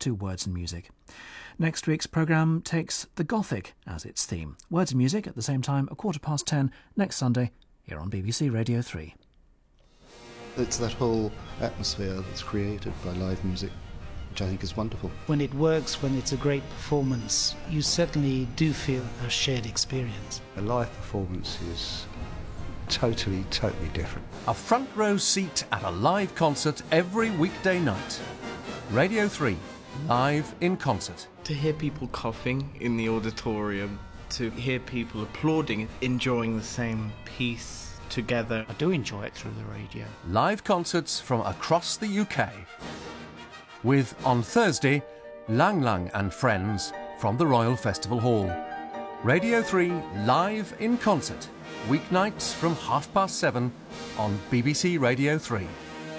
to Words and Music. Next week's programme takes the Gothic as its theme. Words and Music at the same time, 10:15 next Sunday, here on BBC Radio 3. It's that whole atmosphere that's created by live music, which I think is wonderful. When it works, when it's a great performance, you certainly do feel a shared experience. A live performance is totally different. A front row seat at a live concert every weekday night. Radio 3, live in concert. To hear people coughing in the auditorium, to hear people applauding, enjoying the same piece together. I do enjoy it through the radio. Live concerts from across the UK. With, on Thursday, Lang Lang and Friends from the Royal Festival Hall. Radio 3, live in concert. Weeknights from 7:30 on BBC Radio 3.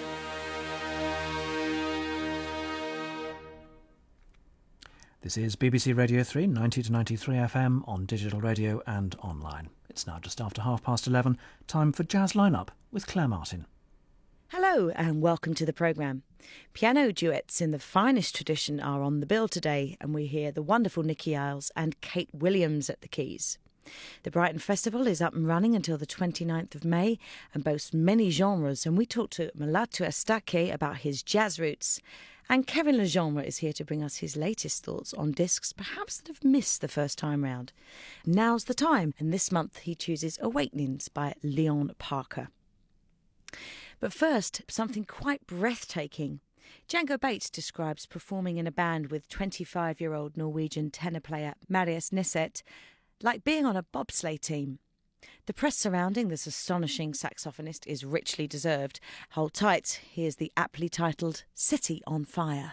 This is BBC Radio 3, 90 to 93 FM on digital radio and online. It's now just after 11:30, time for Jazz Lineup with Claire Martin. Hello and welcome to the programme. Piano duets in the finest tradition are on the bill today, and we hear the wonderful Nicky Isles and Kate Williams at the keys. The Brighton Festival is up and running until the 29th of May and boasts many genres, and we talked to Mulatu Astatke about his jazz roots. And Kevin Legendre is here to bring us his latest thoughts on discs perhaps that have missed the first time round. Now's the time, and this month he chooses Awakenings by Leon Parker. But first, something quite breathtaking. Django Bates describes performing in a band with 25-year-old Norwegian tenor player Marius Neset like being on a bobsleigh team. The press surrounding this astonishing saxophonist is richly deserved. Hold tight, here's the aptly titled City on Fire.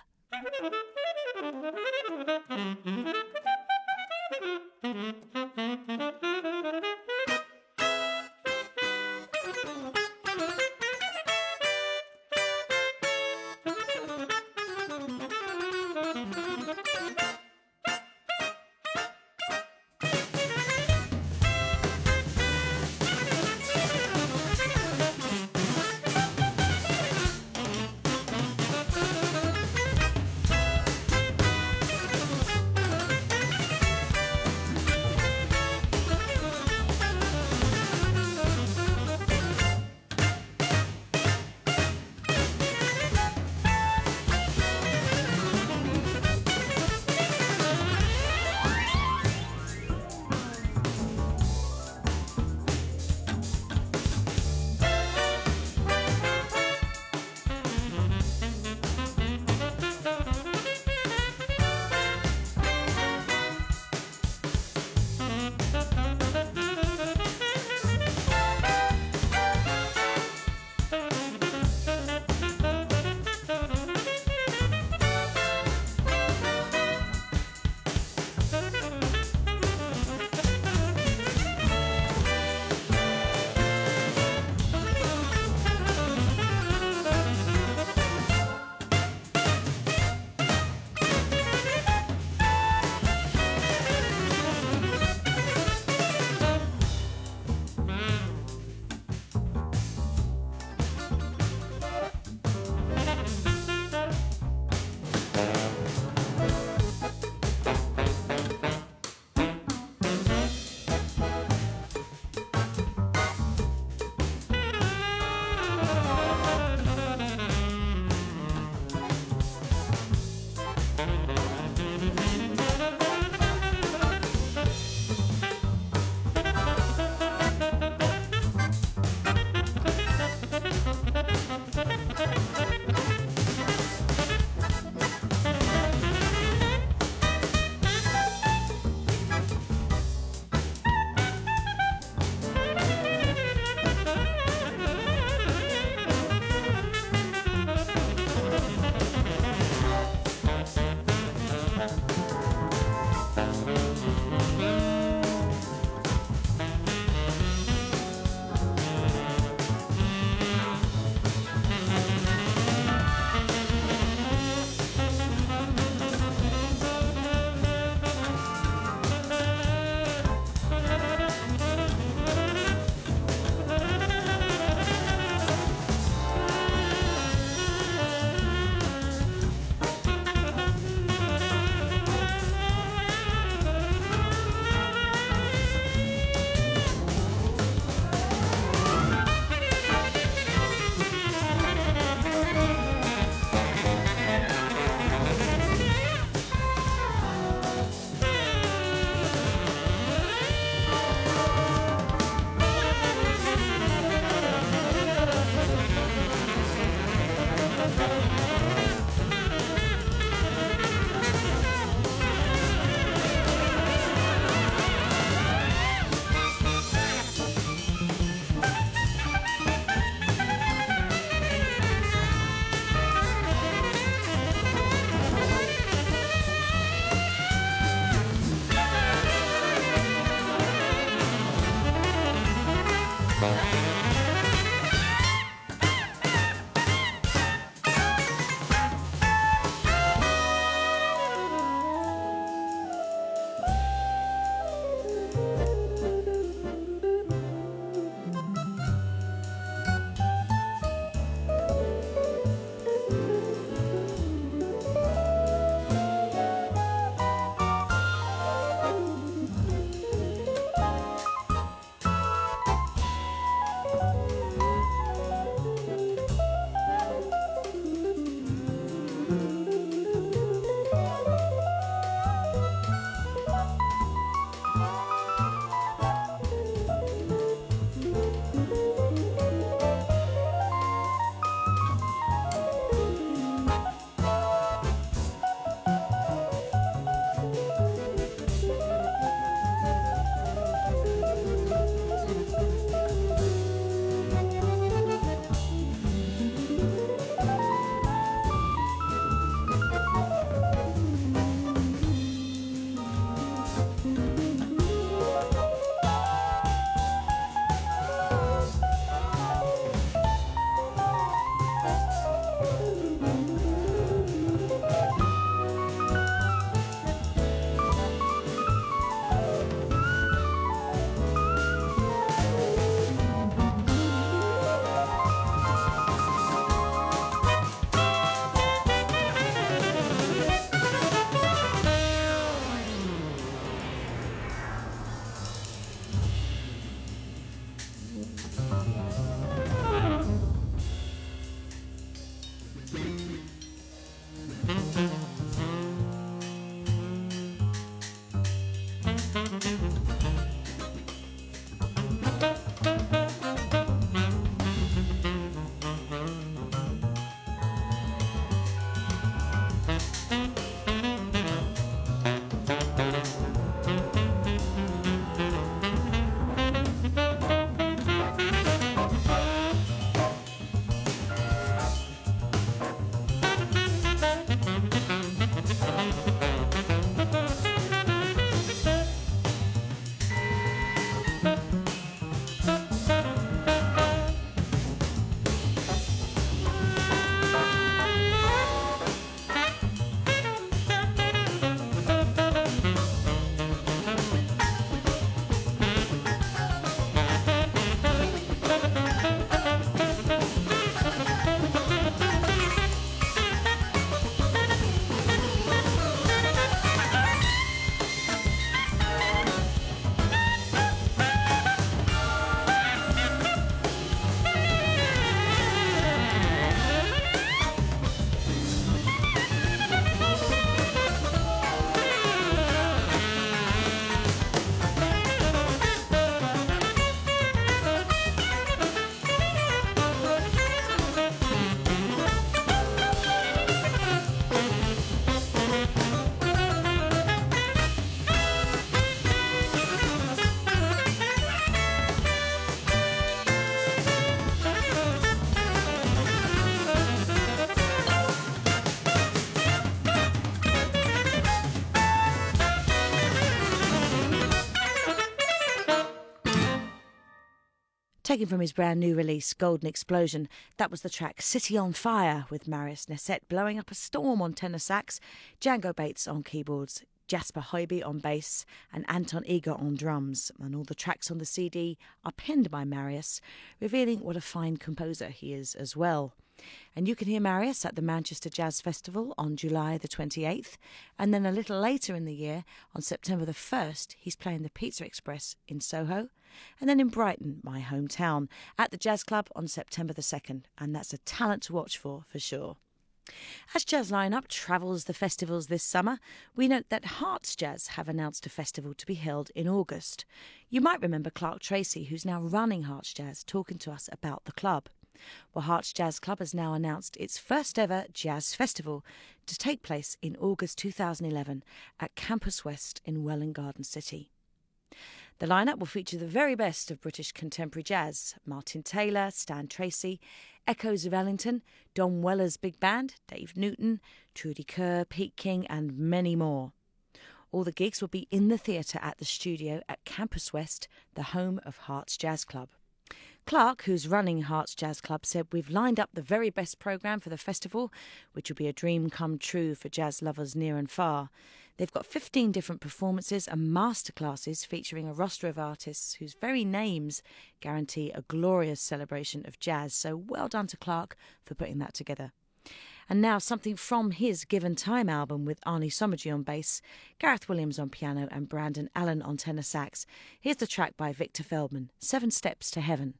Taken from his brand new release, Golden Explosion, that was the track City on Fire, with Marius Nessette blowing up a storm on tenor sax, Django Bates on keyboards, Jasper Hoiby on bass, and Anton Eger on drums. And all the tracks on the CD are penned by Marius, revealing what a fine composer he is as well. And you can hear Marius at the Manchester Jazz Festival on July the 28th, and then a little later in the year, on September the 1st, he's playing the Pizza Express in Soho, and then in Brighton, my hometown, at the Jazz Club on September the 2nd, and that's a talent to watch for sure. As Jazz Lineup travels the festivals this summer, we note that Hearts Jazz have announced a festival to be held in August. You might remember Clark Tracy, who's now running Hearts Jazz, talking to us about the club. Well, Hearts Jazz Club has now announced its first ever jazz festival to take place in August 2011 at Campus West in Welwyn Garden City. The lineup will feature the very best of British contemporary jazz: Martin Taylor, Stan Tracy, Echoes of Ellington, Don Weller's Big Band, Dave Newton, Trudy Kerr, Pete King and many more. All the gigs will be in the theatre at the studio at Campus West, the home of Hearts Jazz Club. Clark, who's running Hearts Jazz Club, said, "We've lined up the very best programme for the festival, which will be a dream come true for jazz lovers near and far. They've got 15 different performances and masterclasses featuring a roster of artists whose very names guarantee a glorious celebration of jazz. So well done to Clark for putting that together." And now something from his Given Time album with Arnie Somergy on bass, Gareth Williams on piano and Brandon Allen on tenor sax. Here's the track by Victor Feldman, 7 Steps to Heaven.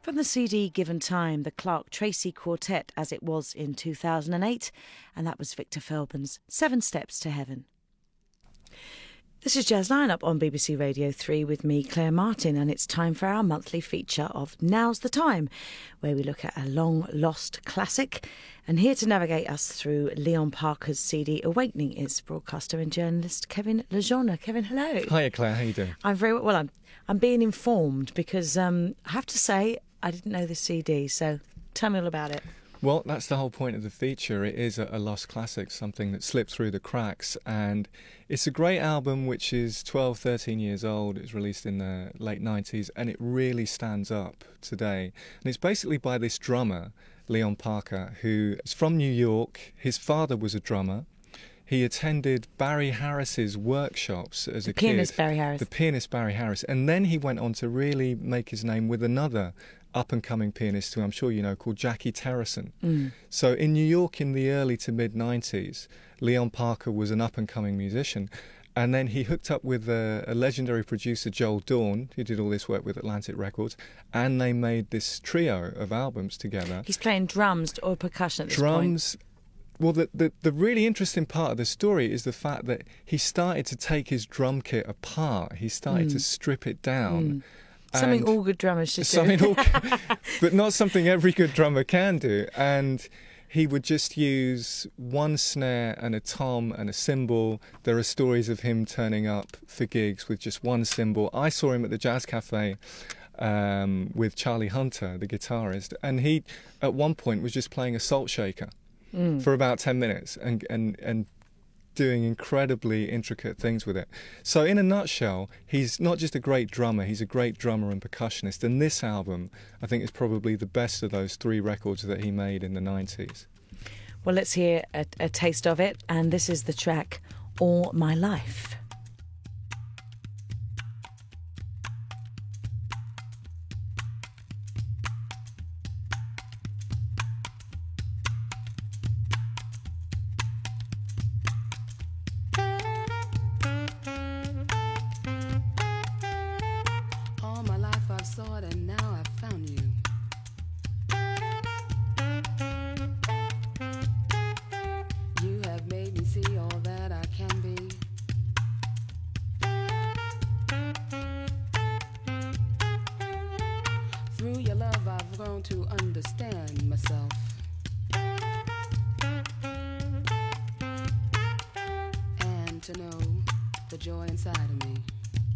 From the CD Given Time, the Clark Tracy Quartet as it was in 2008, and that was Victor Feldman's 7 Steps to Heaven. This is Jazz Lineup on BBC Radio 3 with me, Claire Martin, and it's time for our monthly feature of Now's the Time, where we look at a long-lost classic. And here to navigate us through Leon Parker's CD Awakening is broadcaster and journalist Kevin Lejeune. Kevin, hello. Hiya, Claire. How you doing? I'm very well. I'm being informed because I have to say I didn't know the CD, so tell me all about it. Well, that's the whole point of the feature. It is a lost classic, something that slipped through the cracks, and it's a great album which is 12, 13 years old. It was released in the late 90s, and it really stands up today. And it's basically by this drummer, Leon Parker, who is from New York. His father was a drummer. He attended Barry Harris's workshops as a kid. The pianist Barry Harris. And then he went on to really make his name with another up-and-coming pianist who I'm sure you know, called Jackie Terrison. So in New York in the early to mid-90s, Leon Parker was an up-and-coming musician. And then he hooked up with a legendary producer, Joel Dawn, who did all this work with Atlantic Records, and they made this trio of albums together. He's playing drums or percussion at this point. Well, the really interesting part of the story is the fact that he started to take his drum kit apart. He started to strip it down. Something all good drummers should do. But not something every good drummer can do. And he would just use one snare and a tom and a cymbal. There are stories of him turning up for gigs with just one cymbal. I saw him at the Jazz Cafe with Charlie Hunter, the guitarist, and he, at one point, was just playing a salt shaker for about 10 minutes and doing incredibly intricate things with it. So in a nutshell, he's not just a great drummer, he's a great drummer and percussionist. And this album, I think, is probably the best of those 3 records that he made in the 90s. Well, let's hear a taste of it. And this is the track, All My Life. To understand myself, and to know the joy inside of me.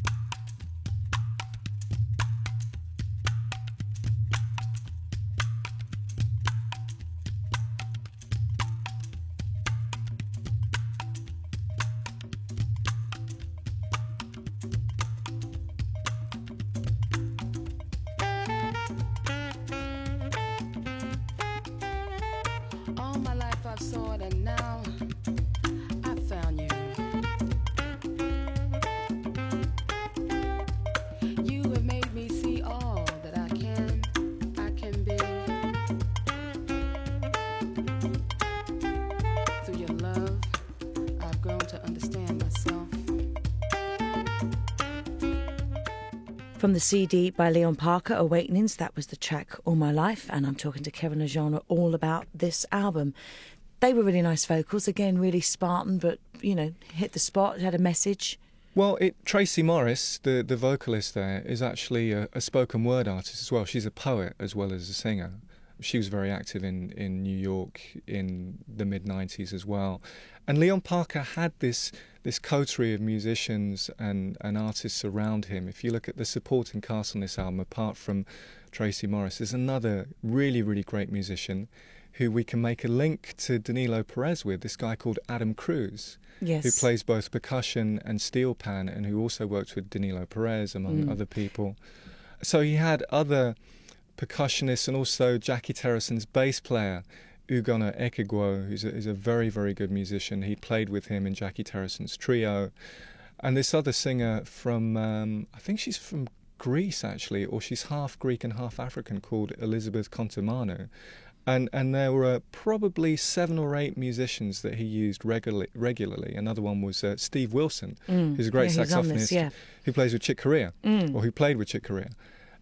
From the CD by Leon Parker, Awakenings, that was the track All My Life, and I'm talking to Kevin Lejeune all about this album. They were really nice vocals, again, really Spartan, but, you know, hit the spot, had a message. Well, Tracy Morris, the vocalist there, is actually a spoken word artist as well. She's a poet as well as a singer. She was very active in New York in the mid-90s as well. And Leon Parker had this coterie of musicians and artists around him. If you look at the supporting cast on this album, apart from Tracy Morris, there's another really, really great musician who we can make a link to Danilo Perez with, this guy called Adam Cruz, who plays both percussion and steel pan, and who also worked with Danilo Perez, among other people. So he had other percussionists, and also Jackie Terrison's bass player, Ugonna Ekegwo, who's a very, very good musician. He played with him in Jackie Terrison's trio. And this other singer from, I think she's from Greece, actually, or she's half Greek and half African, called Elizabeth Contamano. And there were probably 7 or 8 musicians that he used regularly. Another one was Steve Wilson, who's a great saxophonist who plays with Chick Corea, or who played with Chick Corea.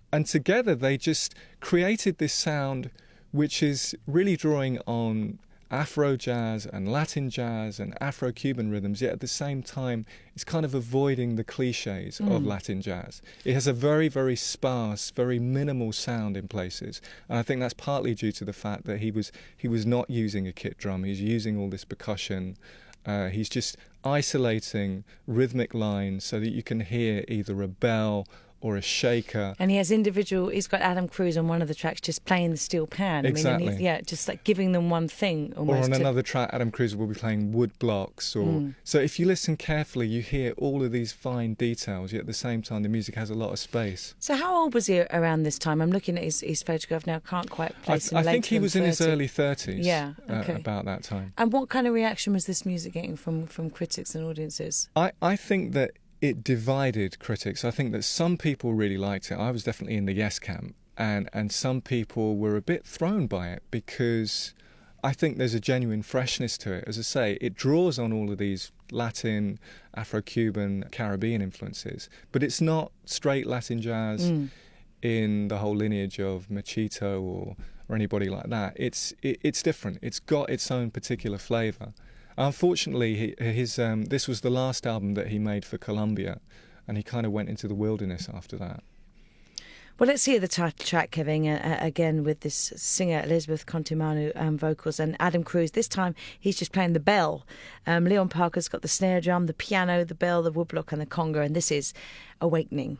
And together they just created this sound which is really drawing on Afro jazz and Latin jazz and Afro-Cuban rhythms, yet at the same time it's kind of avoiding the cliches of Latin jazz. It has a very, very sparse, very minimal sound in places, and I think that's partly due to the fact that he was not using a kit drum. He's using all this percussion. He's just isolating rhythmic lines so that you can hear either a bell or a shaker. And he's got Adam Cruz on one of the tracks just playing the steel pan. Exactly. I mean, just like giving them one thing almost. Or on another track, Adam Cruz will be playing wood blocks. So if you listen carefully, you hear all of these fine details, yet at the same time the music has a lot of space. So how old was he around this time? I'm looking at his photograph now, can't quite place him. I think he was 30. in his early 30s. Yeah, okay. About that time. And what kind of reaction was this music getting from critics and audiences? I think that it divided critics. I think that some people really liked it. I was definitely in the yes camp, and some people were a bit thrown by it because I think there's a genuine freshness to it. As I say, it draws on all of these Latin, Afro-Cuban, Caribbean influences, but it's not straight Latin jazz in the whole lineage of Machito or anybody like that. It's different. It's got its own particular flavour. Unfortunately, this was the last album that he made for Columbia, and he kind of went into the wilderness after that. Well, let's hear the title track, Kevin, again with this singer Elizabeth Contimanu vocals and Adam Cruz. This time he's just playing the bell. Leon Parker's got the snare drum, the piano, the bell, the woodblock and the conga, and this is Awakening.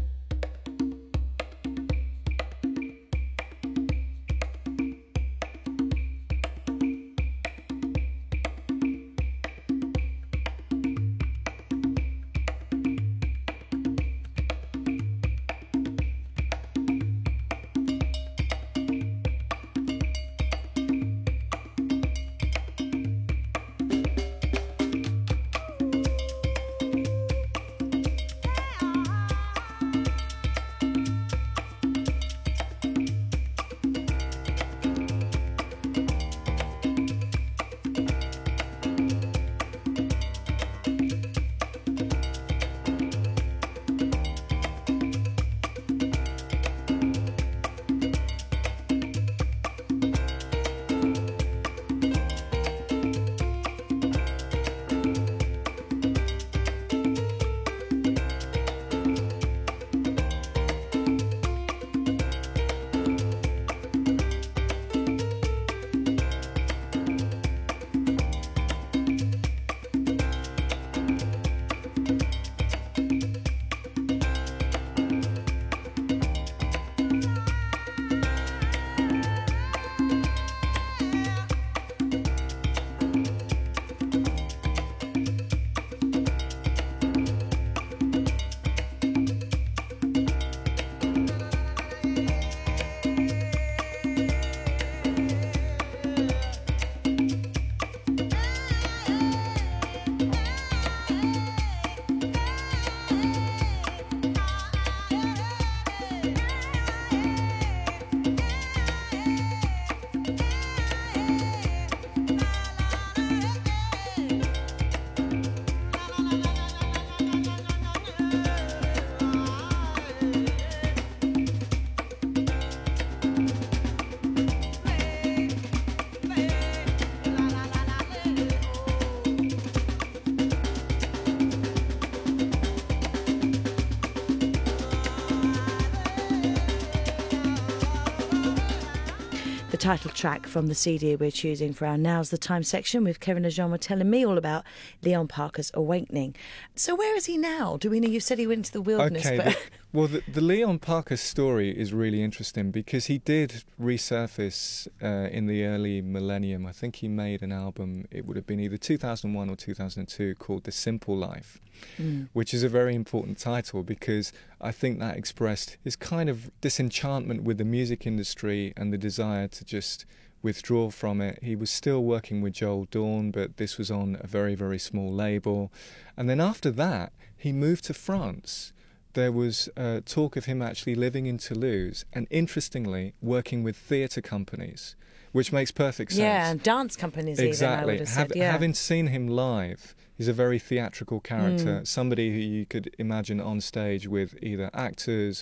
The title track from the CD we're choosing for our Now's the Time section with Kevin Ajoma telling me all about Leon Parker's Awakening. So where is he now? Do we know? You said he went into the wilderness. Okay, but... well, the Leon Parker story is really interesting because he did resurface in the early millennium. I think he made an album, it would have been either 2001 or 2002, called The Simple Life, which is a very important title because I think that expressed his kind of disenchantment with the music industry and the desire to just withdraw from it. He was still working with Joel Dawn, but this was on a very, very small label. And then after that, he moved to France. There was talk of him actually living in Toulouse and, interestingly, working with theatre companies, which makes perfect sense. Yeah, and dance companies exactly. even, I would have said. Yeah. Having seen him live, he's a very theatrical character, somebody who you could imagine on stage with either actors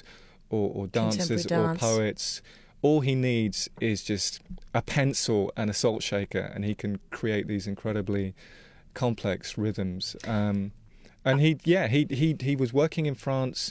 or dancers Contemporary or dance. poets. All he needs is just a pencil and a salt shaker, and he can create these incredibly complex rhythms. And he was working in France.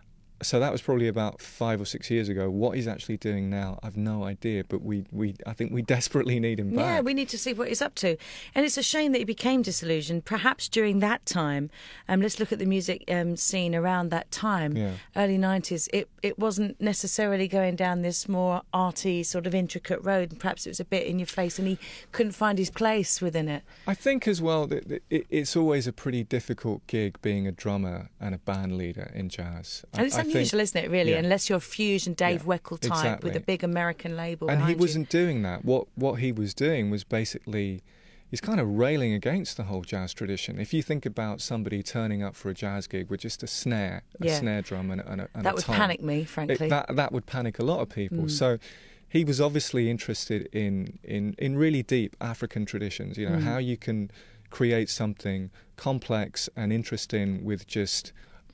So that was probably about 5 or 6 years ago. What he's actually doing now, I've no idea. But I think we desperately need him back. Yeah, we need to see what he's up to. And it's a shame that he became disillusioned, perhaps during that time. Let's look at the music scene around that time, early 90s. It wasn't necessarily going down this more arty, sort of intricate road. And perhaps it was a bit in your face and he couldn't find his place within it. I think as well that it's always a pretty difficult gig being a drummer and a band leader in jazz. And it's unusual, isn't it, really? Yeah. Unless you're Fusion Dave Weckl type exactly. with a big American label and he behind wasn't doing that. What he was doing was basically, he's kind of railing against the whole jazz tradition. If you think about somebody turning up for a jazz gig with just a snare drum and a that would tom, panic me, frankly. That would panic a lot of people. So he was obviously interested in really deep African traditions, you know, how you can create something complex and interesting with just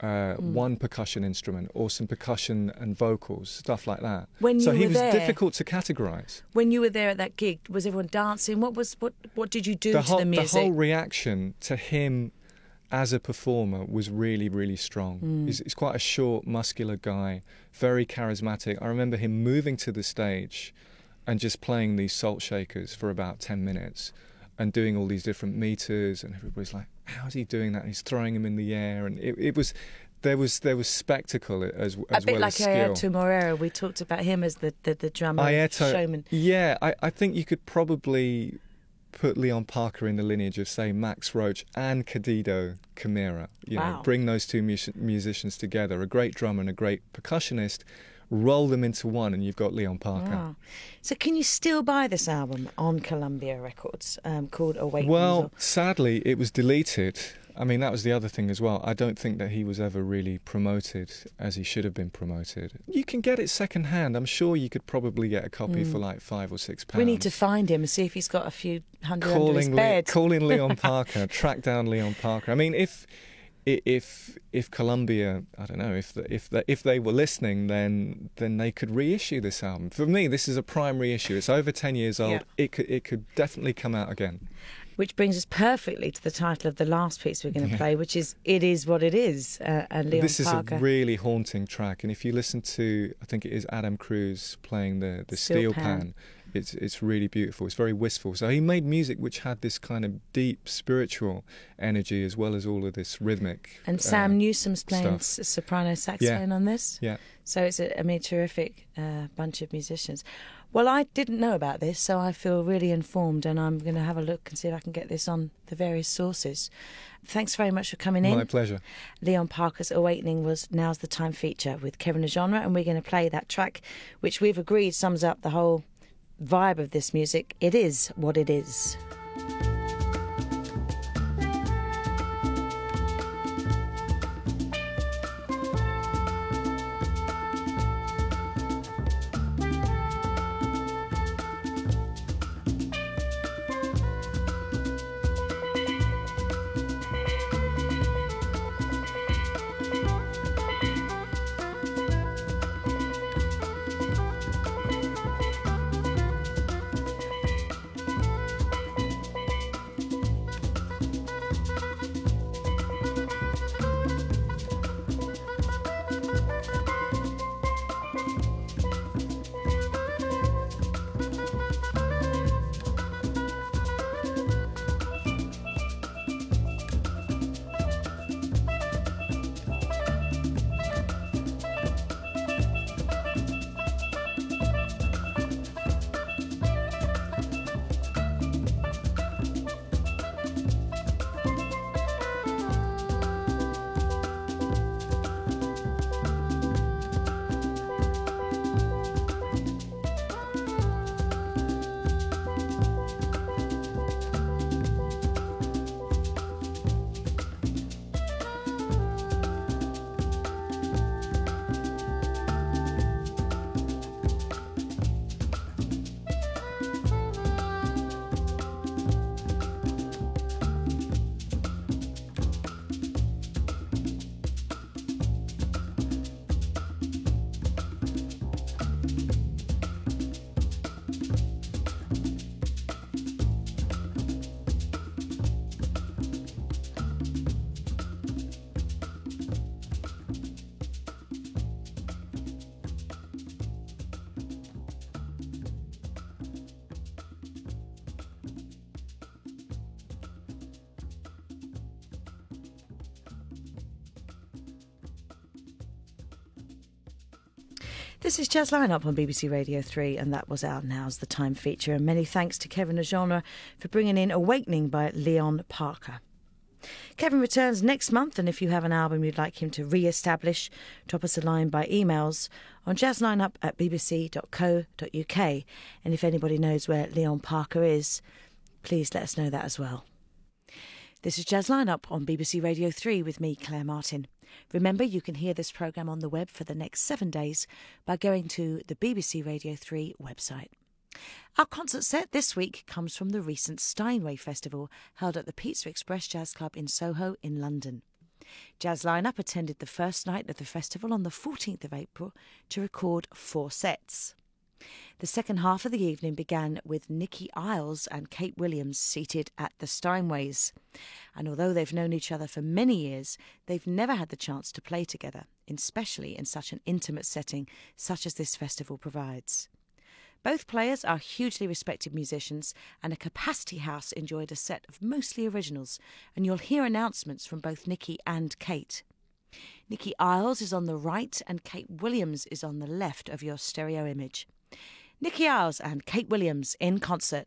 one percussion instrument or some percussion and vocals, stuff like that. So he was difficult to categorise. When you were there at that gig, was everyone dancing? What did you do to the music? The whole reaction to him as a performer was really, really strong. He's quite a short, muscular guy, very charismatic. I remember him moving to the stage and just playing these salt shakers for about 10 minutes and doing all these different meters, and everybody's like, how's he doing that? And he's throwing them in the air, and there was spectacle as well as skill. A bit like Airto Moreira. We talked about him as the drummer, showman. Yeah, I think you could probably put Leon Parker in the lineage of, say, Max Roach and Cadido Camira. You know, bring those two musicians together, a great drummer and a great percussionist, roll them into one, and you've got Leon Parker. Wow. So can you still buy this album on Columbia Records called Awakening? Well, sadly, it was deleted. I mean, that was the other thing as well. I don't think that he was ever really promoted as he should have been promoted. You can get it second hand. I'm sure you could probably get a copy for like £5 or £6. We need to find him and see if he's got a few hundred under his bed. Calling Leon Parker, track down Leon Parker. I mean, if Columbia, I don't know, if they were listening, then they could reissue this album. For me, this is a prime reissue. It's over 10 years old. Yeah. It could definitely come out again. Which brings us perfectly to the title of the last piece we're going to play, which is "It Is What It Is." And Leon This is Parker. a really haunting track, and if you listen to, I think it is Adam Cruz playing the steel pan. It's really beautiful. It's very wistful. So he made music which had this kind of deep spiritual energy as well as all of this rhythmic. And Sam Newsom's playing stuff. soprano saxophone on this. Yeah. So it's a terrific bunch of musicians. Well, I didn't know about this, so I feel really informed, and I'm going to have a look and see if I can get this on the various sources. Thanks very much for coming in. My pleasure. Leon Parker's Awakening was Now's the Time feature with Kevin Genre, and we're going to play that track, which we've agreed sums up the whole vibe of this music. It is what it is. This is Jazz Lineup on BBC Radio 3, and that was our Now's the Time feature. And many thanks to Kevin Legenre for bringing in Awakening by Leon Parker. Kevin returns next month, and if you have an album you'd like him to re-establish, drop us a line by emails on jazzlineup@bbc.co.uk. And if anybody knows where Leon Parker is, please let us know that as well. This is Jazz Lineup on BBC Radio 3 with me, Claire Martin. Remember, you can hear this programme on the web for the next 7 days by going to the BBC Radio 3 website. Our concert set this week comes from the recent Steinway Festival held at the Pizza Express Jazz Club in Soho in London. Jazz Lineup attended the first night of the festival on the 14th of April to record 4 sets. The second half of the evening began with Nicky Isles and Kate Williams seated at the Steinways. And although they've known each other for many years, they've never had the chance to play together, especially in such an intimate setting such as this festival provides. Both players are hugely respected musicians, and a Capacity House enjoyed a set of mostly originals, and you'll hear announcements from both Nicky and Kate. Nicky Isles is on the right and Kate Williams is on the left of your stereo image. Nicky Isles and Kate Williams in concert.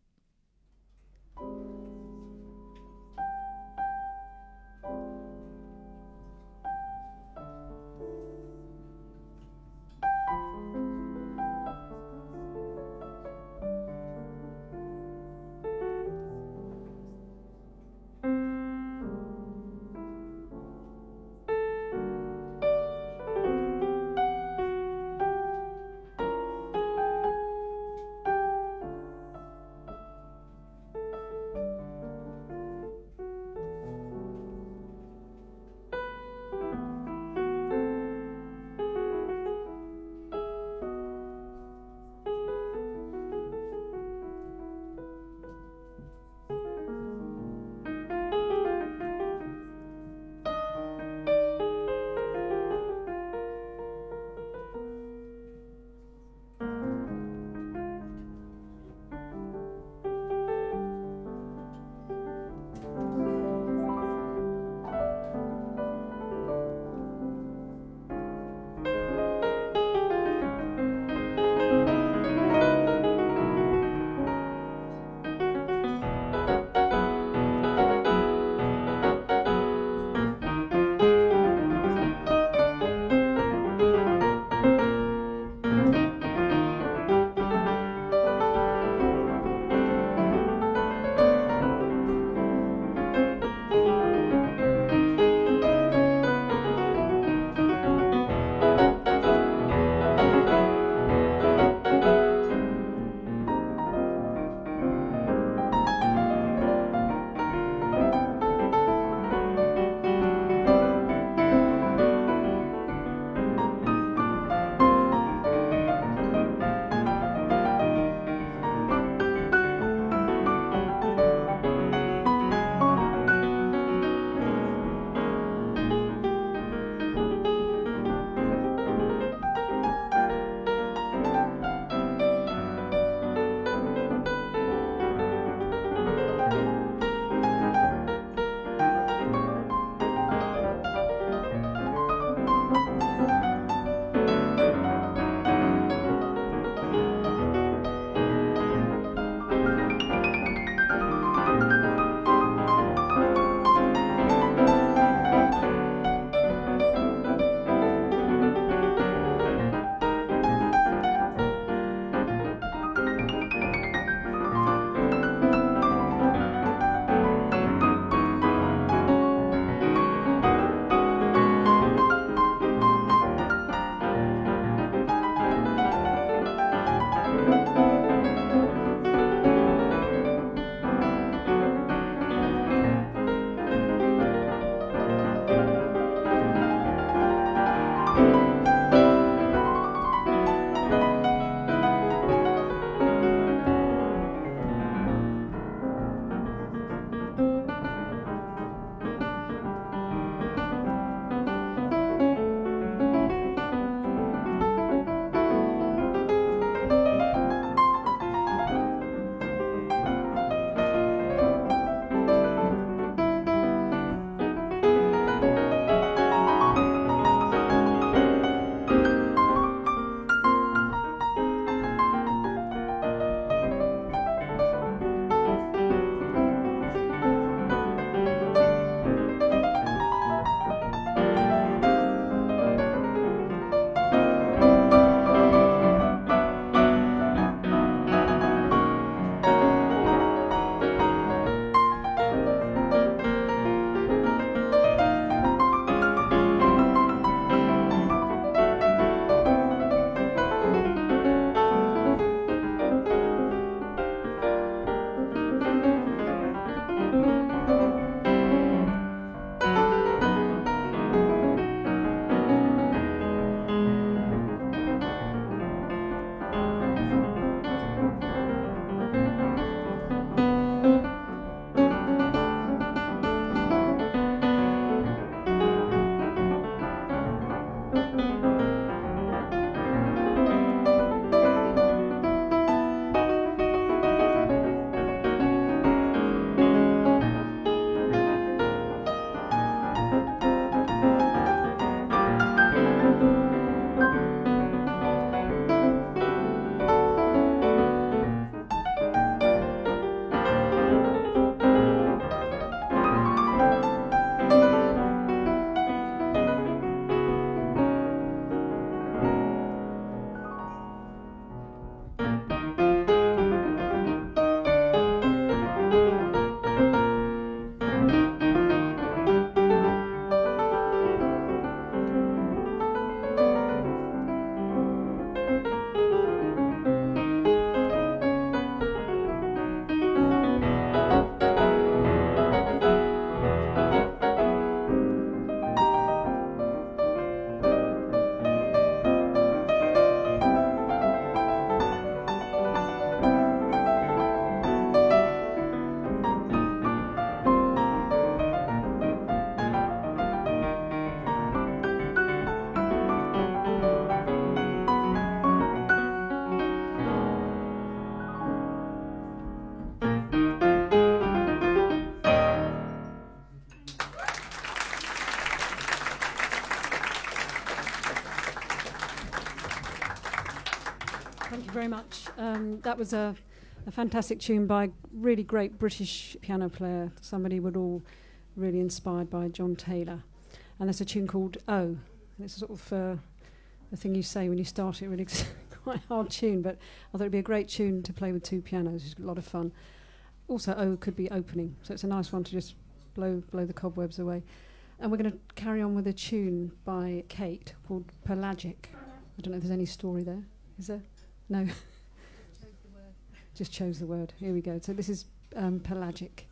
Thank you very much. That was a fantastic tune by a really great British piano player, somebody we're all really inspired by, John Taylor. And there's a tune called O. And it's sort of the thing you say when you start it, really quite a hard tune, but I thought it'd be a great tune to play with two pianos. It's a lot of fun. Also, O could be opening, so it's a nice one to just blow the cobwebs away. And we're going to carry on with a tune by Kate called Pelagic. I don't know if there's any story there. Is there? No. Just chose the word. Here we go. So this is Pelagic.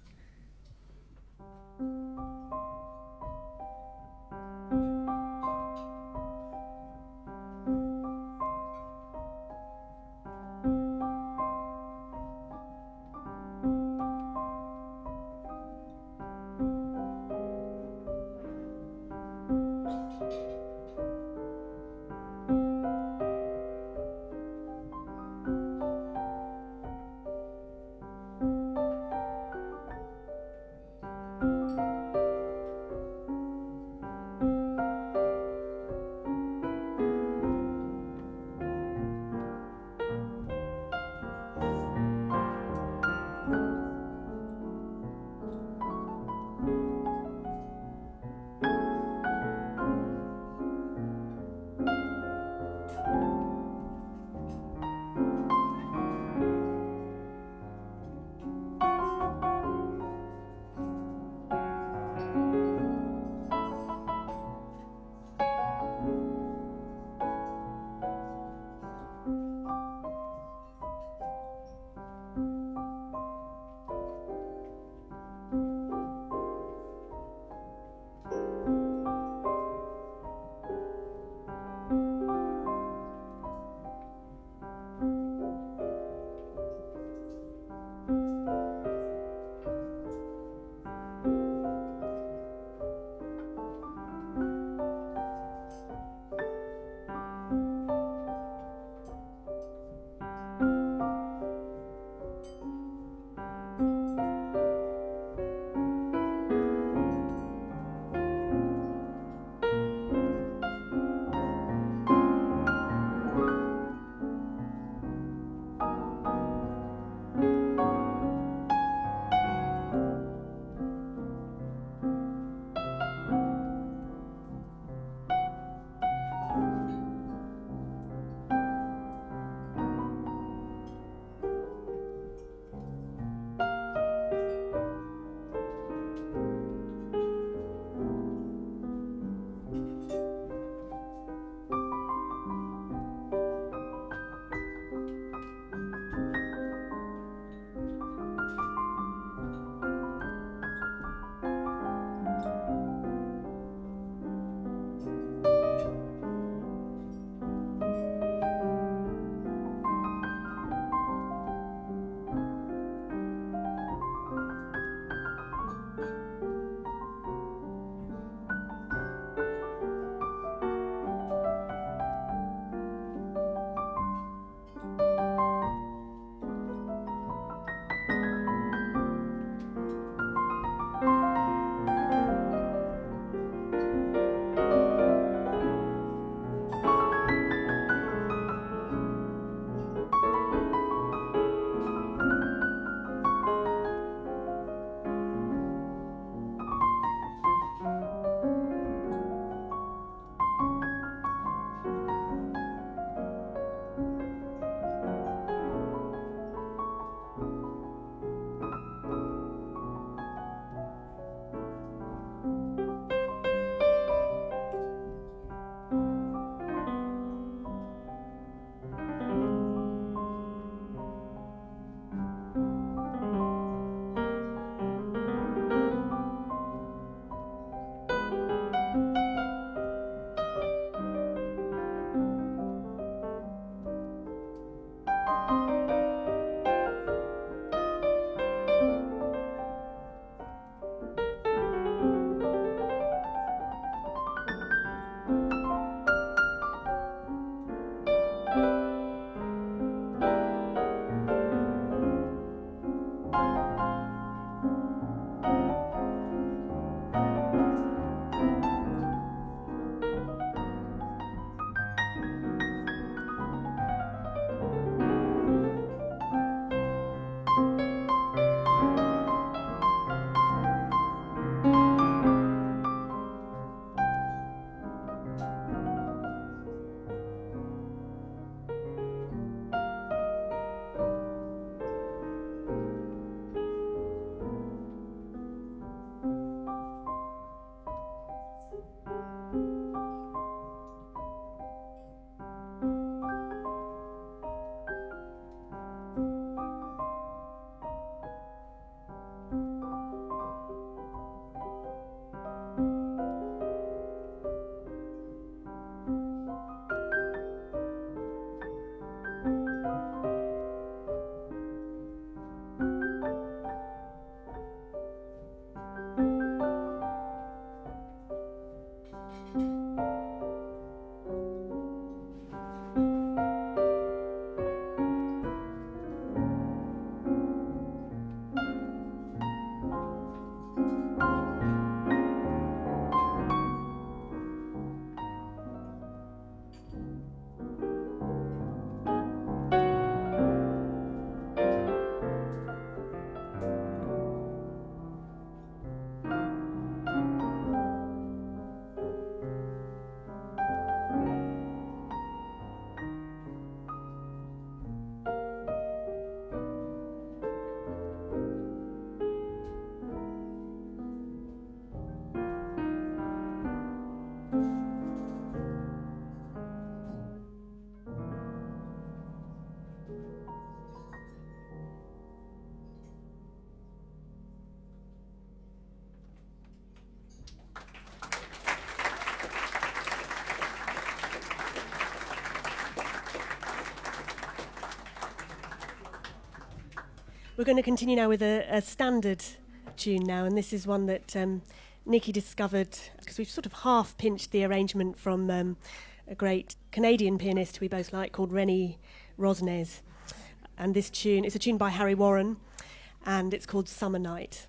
We're going to continue now with a standard tune now, and this is one that Nikki discovered because we've sort of half pinched the arrangement from a great Canadian pianist we both like called Rennie Rosnes. And this tune is a tune by Harry Warren, and it's called Summer Night.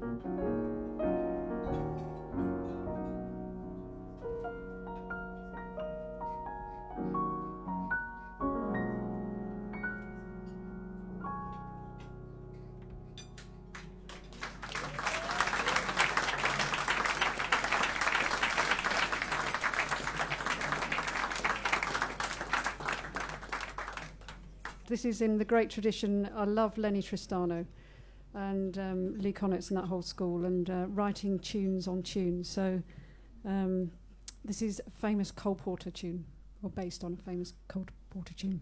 This is in the great tradition. I love Lenny Tristano and Lee Konitz and that whole school, and writing tunes on tunes. So this is a famous Cole Porter tune, or based on a famous Cole Porter tune.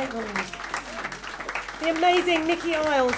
Kate Williams. The amazing Nikki Isles.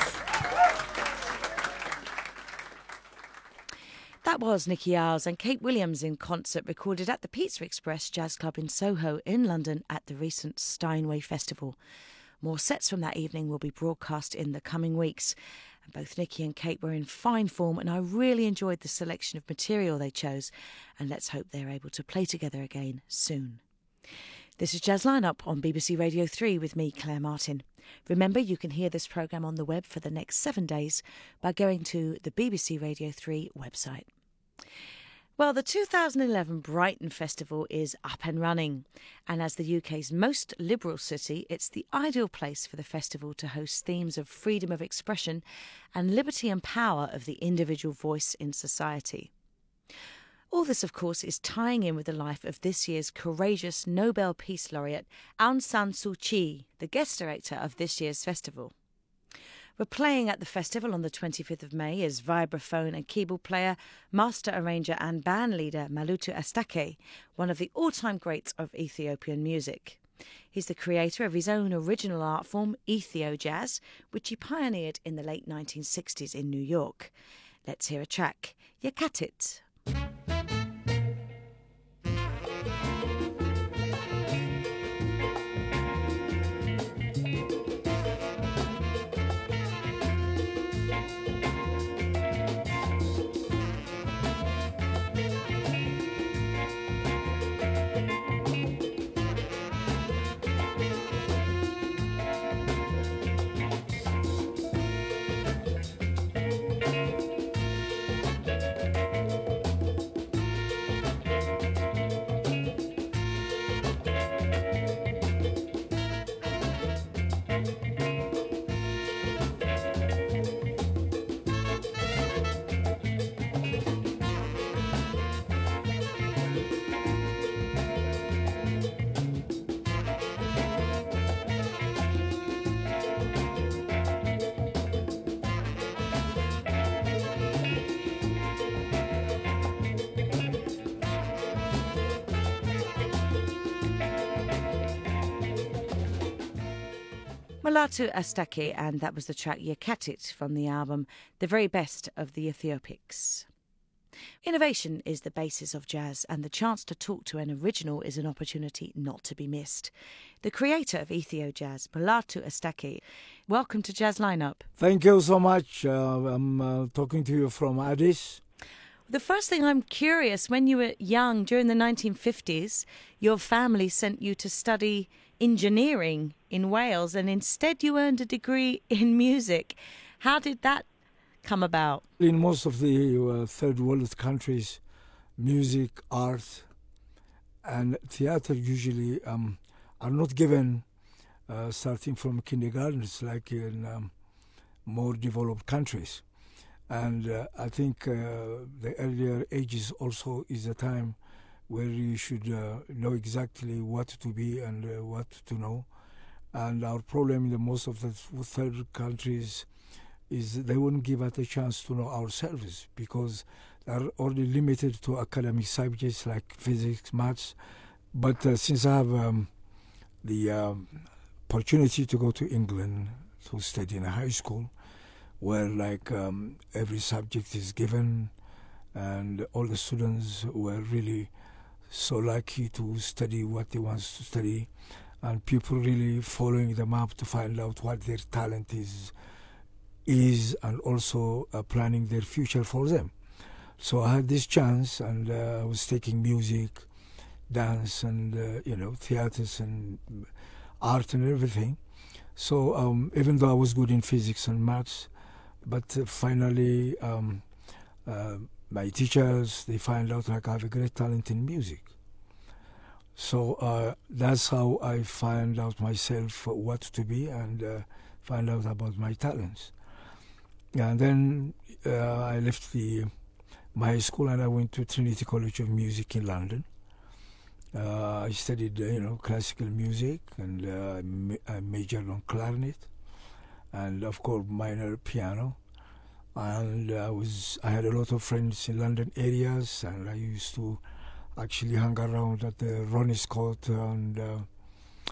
That was Nikki Isles and Kate Williams in concert, recorded at the Pizza Express Jazz Club in Soho in London at the recent Steinway Festival. More sets from that evening will be broadcast in the coming weeks. And both Nikki and Kate were in fine form, and I really enjoyed the selection of material they chose. And let's hope they're able to play together again soon. This is Jazz Lineup on BBC Radio 3 with me, Claire Martin. Remember, you can hear this programme on the web for the next 7 days by going to the BBC Radio 3 website. Well, the 2011 Brighton Festival is up and running, and as the UK's most liberal city, it's the ideal place for the festival to host themes of freedom of expression and liberty and power of the individual voice in society. All this, of course, is tying in with the life of this year's courageous Nobel Peace Laureate Aung San Suu Kyi, the guest director of this year's festival. We're playing at the festival on the 25th of May as vibraphone and keyboard player, master arranger and band leader Mulatu Astatke, one of the all-time greats of Ethiopian music. He's the creator of his own original art form, Ethio Jazz, which he pioneered in the late 1960s in New York. Let's hear a track, Yekatit. Mulatu Astatke, and that was the track Yekatit from the album The Very Best of the Ethiopics. Innovation is the basis of jazz, and the chance to talk to an original is an opportunity not to be missed. The creator of Ethio Jazz, Mulatu Astatke, welcome to Jazz Lineup. Thank you so much. I'm talking to you from Addis. The first thing, I'm curious, when you were young, during the 1950s, your family sent you to study engineering in Wales, and instead you earned a degree in music. How did that come about? In most of the third world countries, music, art, and theatre usually are not given starting from kindergarten. It's like in more developed countries. And I think the earlier ages also is a time where you should know exactly what to be and what to know. And our problem in the most of the third countries is they wouldn't give us a chance to know ourselves because they're only limited to academic subjects like physics, maths. But since I have the opportunity to go to England to study in a high school, where like every subject is given, and all the students were really so lucky to study what they want to study, and people really following them up to find out what their talent is and also planning their future for them. So I had this chance, and I was taking music, dance, and theatres and art and everything. So even though I was good in physics and maths, but finally my teachers, they find out like I have a great talent in music. So that's how I find out myself what to be and find out about my talents. And then I left my high school and I went to Trinity College of Music in London. I studied, classical music, and I majored on clarinet, and of course minor piano. And I had a lot of friends in London areas, and I used to actually hang around at the Ronnie Scott and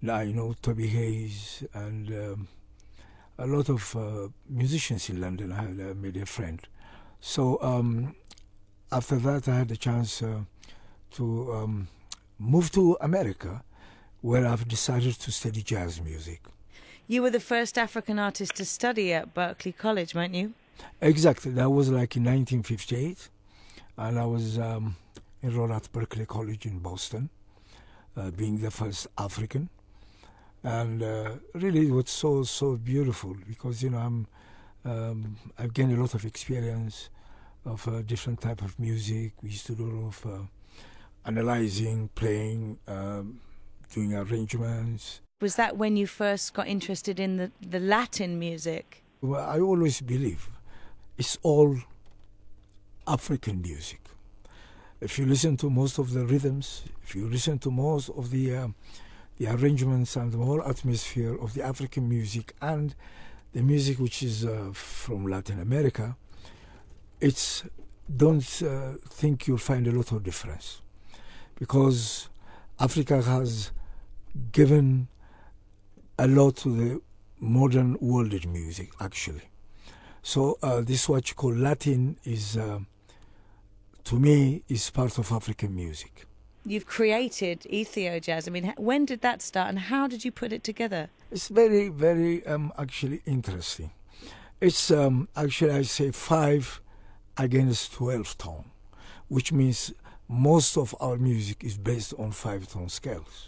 Now, you know, Toby Hayes and a lot of musicians in London. I had made a friend. So after that, I had the chance to move to America, where I've decided to study jazz music. You were the first African artist to study at Berklee College, weren't you? Exactly. That was like in 1958. And I was enrolled at Berklee College in Boston, being the first African. And really it was so beautiful because, you know, I've gained a lot of experience of different type of music. We used to do a lot of analyzing, playing, doing arrangements. Was that when you first got interested in the Latin music? Well, I always believe it's all African music. If you listen to most of the rhythms, if you listen to most of the arrangements and the whole atmosphere of the African music and the music which is from Latin America, don't think you'll find a lot of difference, because Africa has given a lot to the modern world music, actually. So this what you call Latin is, to me, is part of African music. You've created Ethio Jazz. I mean, when did that start and how did you put it together? It's very, very actually interesting. It's actually, I say 5 against 12 tone, which means most of our music is based on 5-tone scales.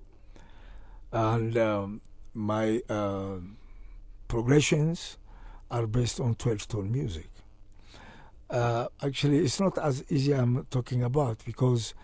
And my progressions are based on 12-tone music. Actually, it's not as easy I'm talking about, because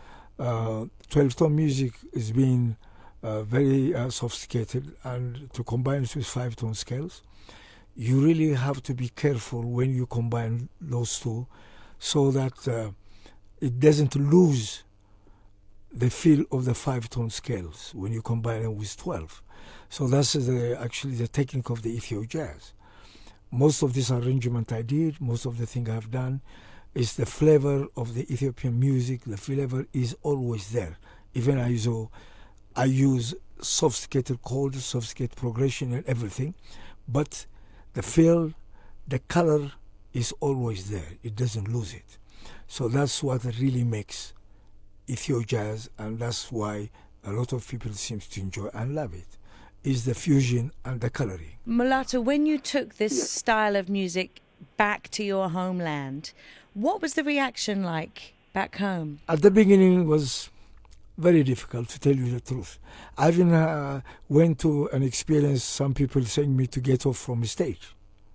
12-tone music is being very sophisticated, and to combine it with 5-tone scales, you really have to be careful when you combine those two, so that it doesn't lose the feel of the 5-tone scales when you combine them with 12. So that's actually the technique of the Ethio Jazz. Most of this arrangement I did, most of the thing I've done, is the flavor of the Ethiopian music. The flavor is always there. Even I use sophisticated chords, sophisticated progression and everything, but the feel, the color is always there. It doesn't lose it. So that's what really makes Ethio Jazz, and that's why a lot of people seem to enjoy and love it, is the fusion and the coloring. Mulatu, when you took this style of music back to your homeland, what was the reaction like back home? At the beginning, it was very difficult, to tell you the truth. I even went to an experience, some people saying me to get off from the stage.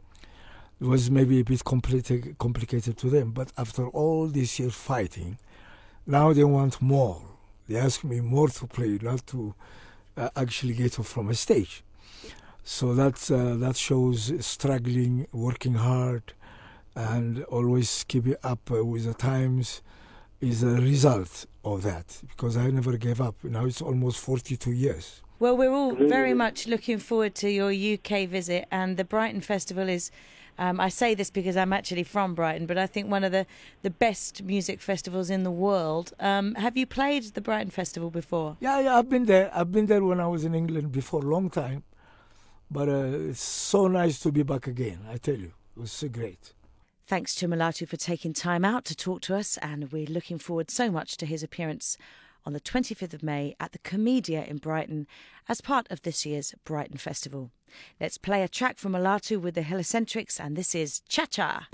It was maybe a bit complicated to them, but after all this year fighting, now they want more. They ask me more to play, not to actually get off from a stage. So that shows struggling, working hard, and always keeping up with the times is a result of that, because I never gave up. Now it's almost 42 years. Well, we're all very much looking forward to your UK visit, and the Brighton Festival is, I say this because I'm actually from Brighton, but I think one of the best music festivals in the world. Have you played the Brighton Festival before? Yeah, I've been there. I've been there when I was in England before, a long time. But it's so nice to be back again, I tell you. It was so great. Thanks to Mulatu for taking time out to talk to us, and we're looking forward so much to his appearance on the 25th of May at the Comedia in Brighton as part of this year's Brighton Festival. Let's play a track from Mulatu with the Heliocentrics, and this is Cha Cha.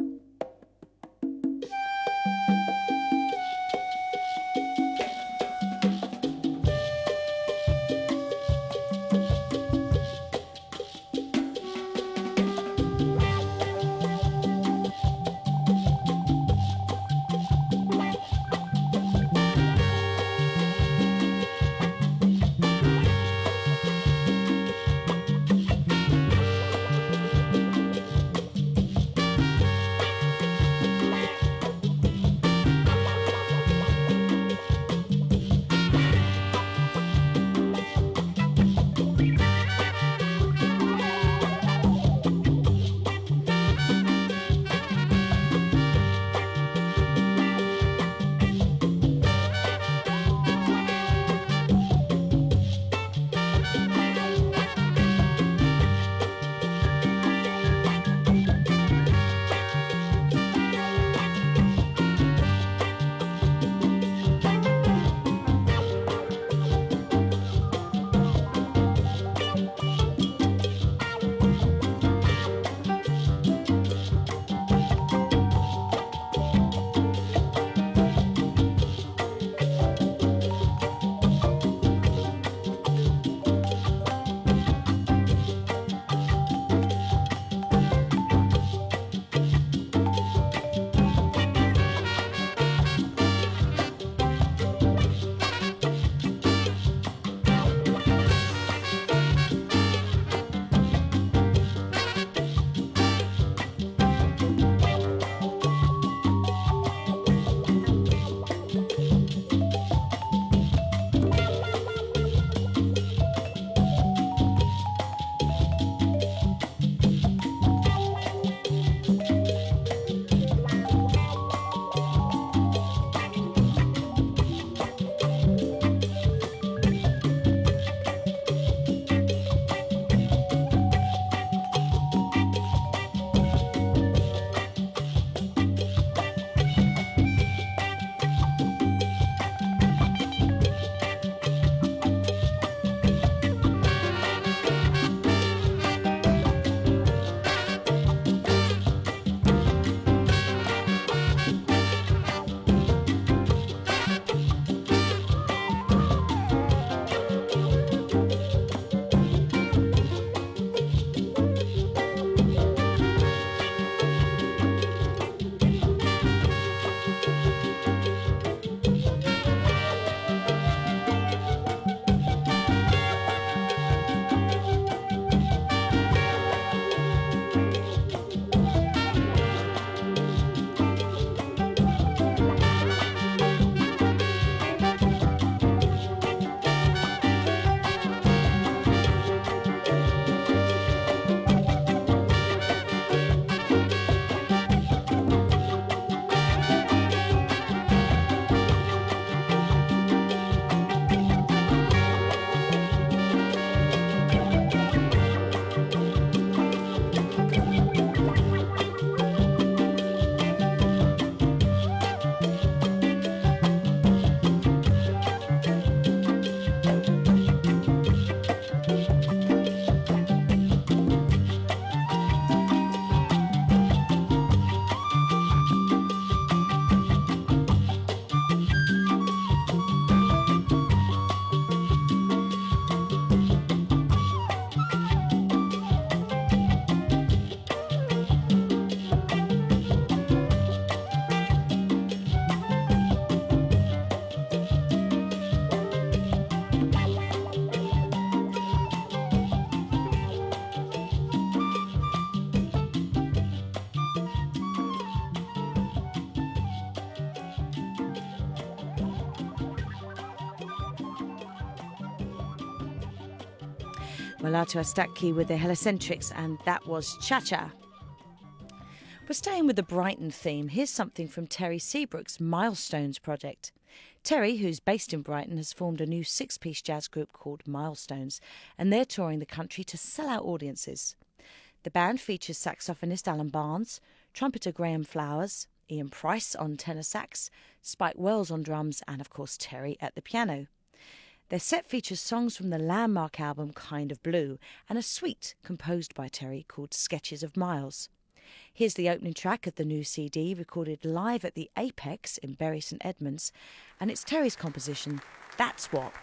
Mulatu Astatke with the Helicentrics, and that was Cha-Cha. We're staying with the Brighton theme. Here's something from Terry Seabrook's Milestones project. Terry, who's based in Brighton, has formed a new 6-piece jazz group called Milestones, and they're touring the country to sell out audiences. The band features saxophonist Alan Barnes, trumpeter Graham Flowers, Ian Price on tenor sax, Spike Wells on drums, and of course Terry at the piano. Their set features songs from the landmark album Kind of Blue and a suite composed by Terry called Sketches of Miles. Here's the opening track of the new CD, recorded live at the Apex in Bury St Edmunds, and it's Terry's composition, That's What.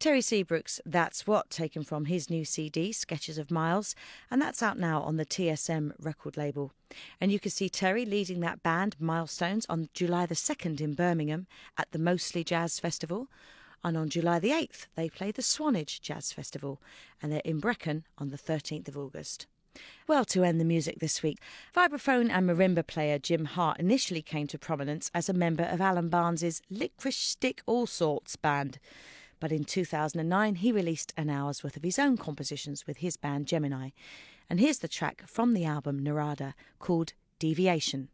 Terry Seabrook's That's What, taken from his new CD, Sketches of Miles, and that's out now on the TSM record label. And you can see Terry leading that band, Milestones, on July the 2nd in Birmingham at the Mostly Jazz Festival. And on July the 8th, they play the Swanage Jazz Festival, and they're in Brecon on the 13th of August. Well, to end the music this week, vibraphone and marimba player Jim Hart initially came to prominence as a member of Alan Barnes's Licorice Stick All Sorts band. But in 2009, he released an hour's worth of his own compositions with his band Gemini. And here's the track from the album Narada called Deviation.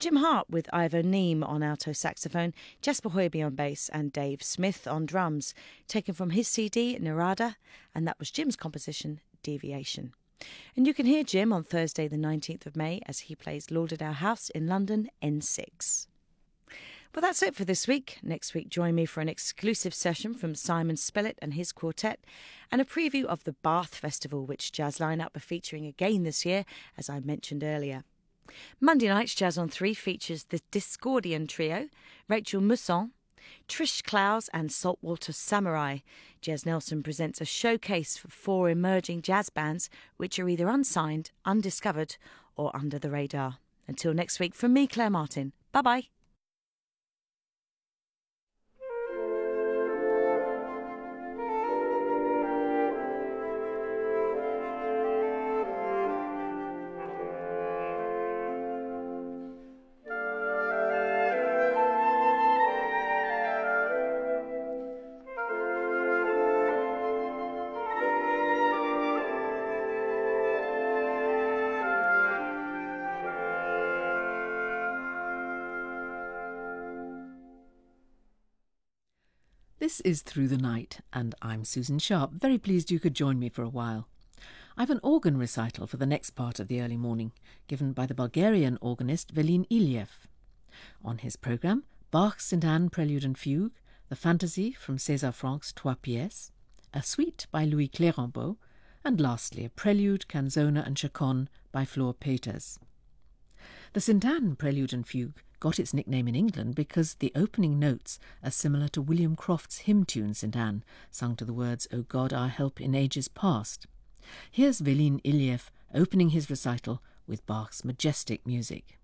Jim Hart with Ivo Neem on alto saxophone, Jasper Hoiby on bass and Dave Smith on drums, taken from his CD Narada, and that was Jim's composition Deviation. And you can hear Jim on Thursday the 19th of May as he plays Lauderdale House in London N6. Well, that's it for this week. Next week, join me for an exclusive session from Simon Spillett and his quartet and a preview of the Bath Festival, which Jazz Lineup are featuring again this year, as I mentioned earlier. Monday night's Jazz on 3 features the Discordian Trio, Rachel Mousson, Trish Clowes and Saltwater Samurai. Jez Nelson presents a showcase for 4 emerging jazz bands which are either unsigned, undiscovered or under the radar. Until next week, from me, Claire Martin. Bye-bye. This is Through the Night, and I'm Susan Sharp. Very pleased you could join me for a while. I've an organ recital for the next part of the early morning, given by the Bulgarian organist Velin Iliev. On his programme, Bach's St. Anne Prelude and Fugue, the Fantasy from César Franck's Trois Pièces, a suite by Louis Clérambault, and lastly a prelude, canzona and chaconne by Flor Peters. The St. Anne Prelude and Fugue got its nickname in England because the opening notes are similar to William Croft's hymn tune St. Anne, sung to the words O God, our help in ages past. Here's Velin Iliev opening his recital with Bach's majestic music.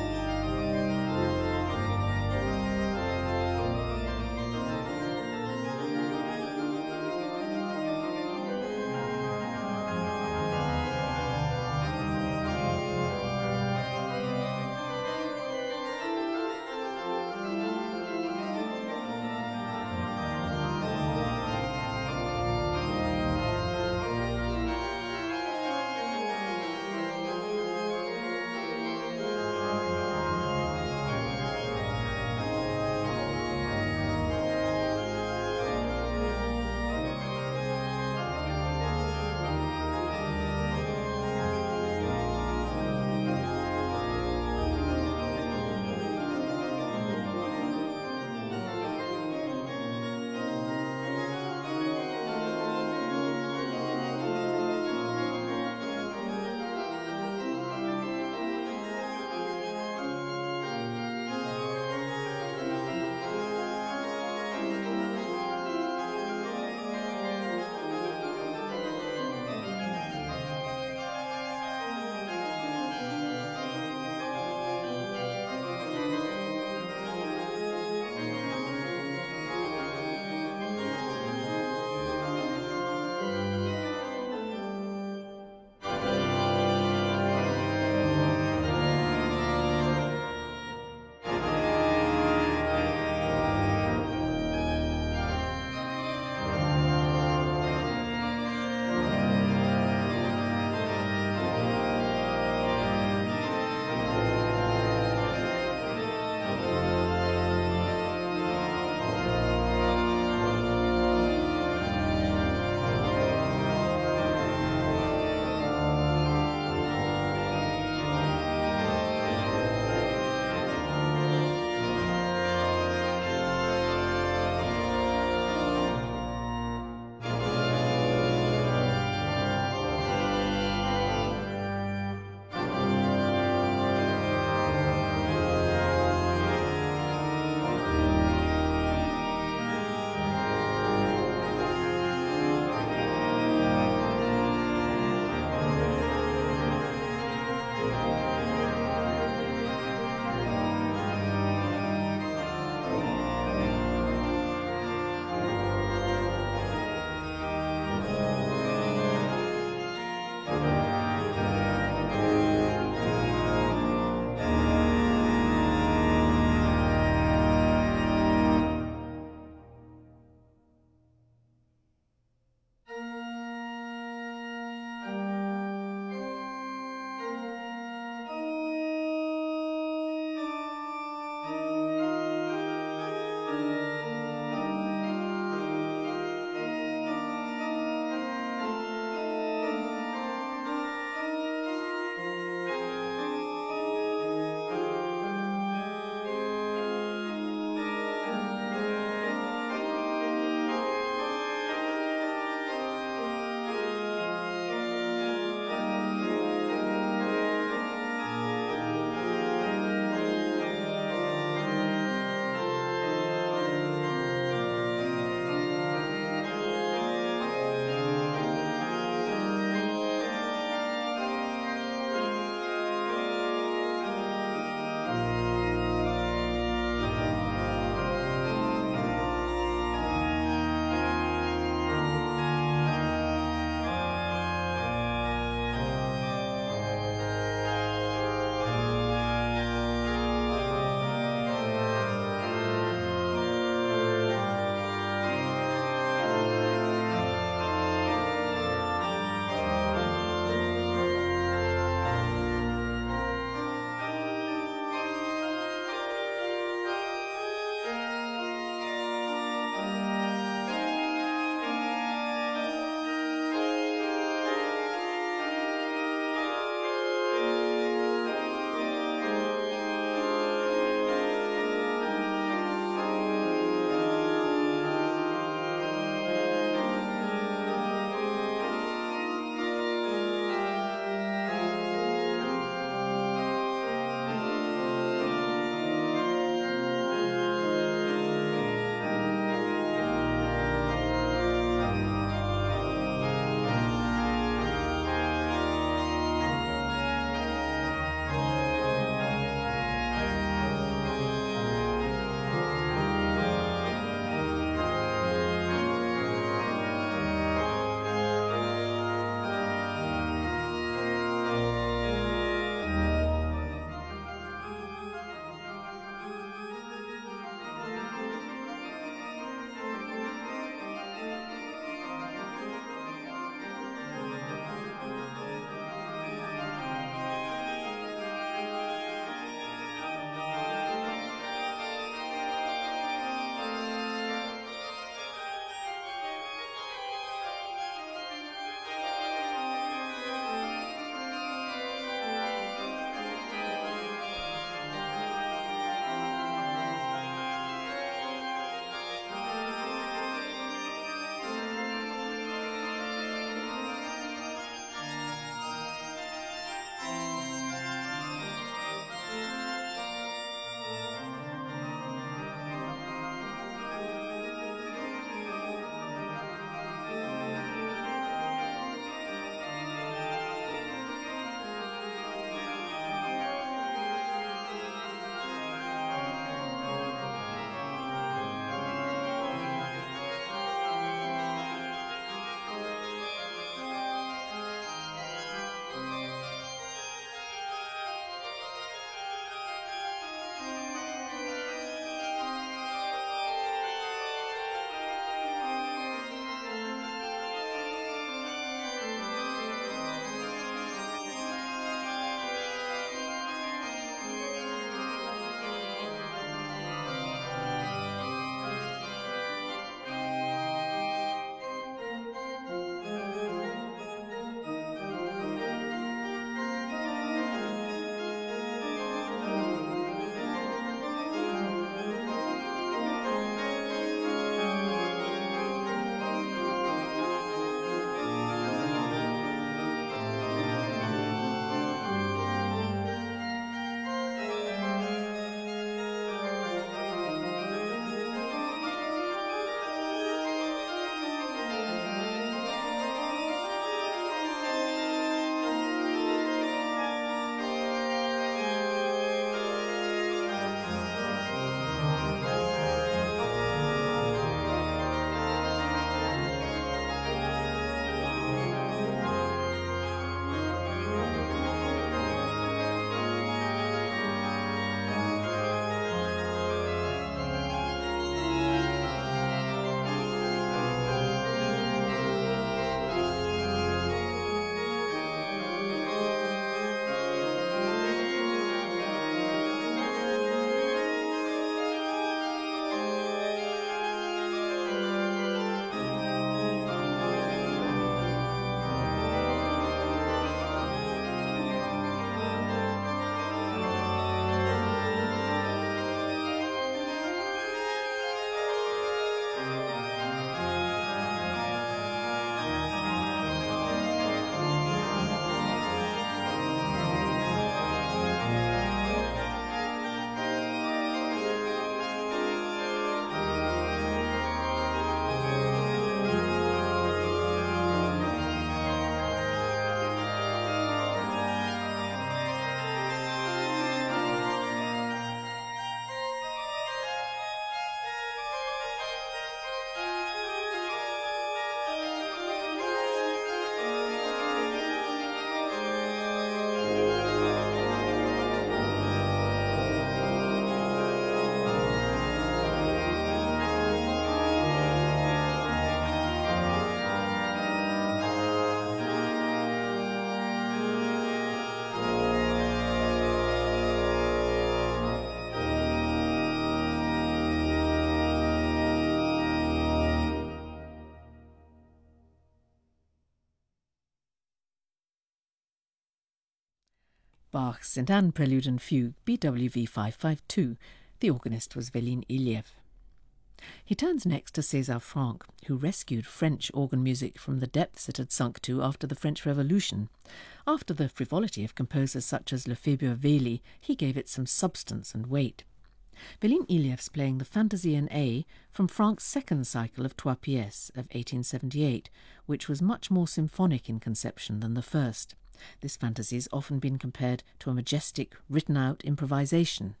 Bach's St. Anne Prelude and Fugue, BWV 552. The organist was Veline Iliev. He turns next to César Franck, who rescued French organ music from the depths it had sunk to after the French Revolution. After the frivolity of composers such as Lefebvre Vély, he gave it some substance and weight. Veline Iliev's playing the Fantaisie in A from Franck's second cycle of Trois Pièces of 1878, which was much more symphonic in conception than the first. This fantasy has often been compared to a majestic, written-out improvisation.